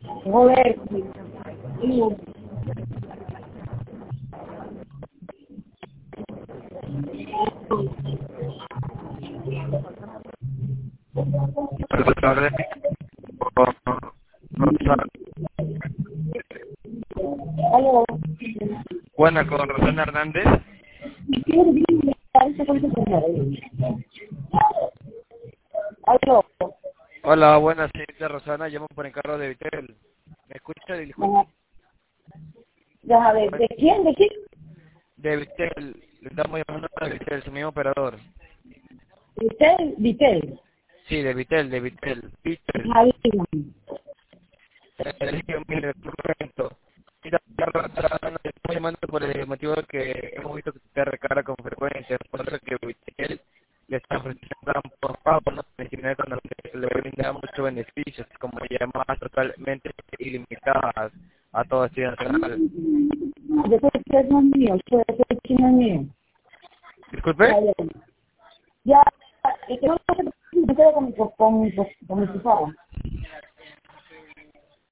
Joder. Aló. Buena, con Rosana Hernández. Aló. Hola, buenas, señorita Rosana, llamo por encargo de Vitel. ¿Me escucha? Disculpe. Ya, a ver, ¿de quién? ¿De quién? De Vitel, le estamos llamando de Vitel, su mismo operador. Vitel, Vitel. Sí, de Vitel, de Vitel. Vitel. Javier. Mire, por momento. Mira, Rosana, te estoy llamando por el motivo de que hemos visto que te recarga con frecuencia, por eso que Vitel le está ofreciendo por pago, ¿no? Mencioné con le brinda muchos beneficios, como llamadas totalmente ilimitadas a todo estudio nacional. Después que no es mío, después que no es mío. Disculpe. Ya, es que no se me queda con mi sofá.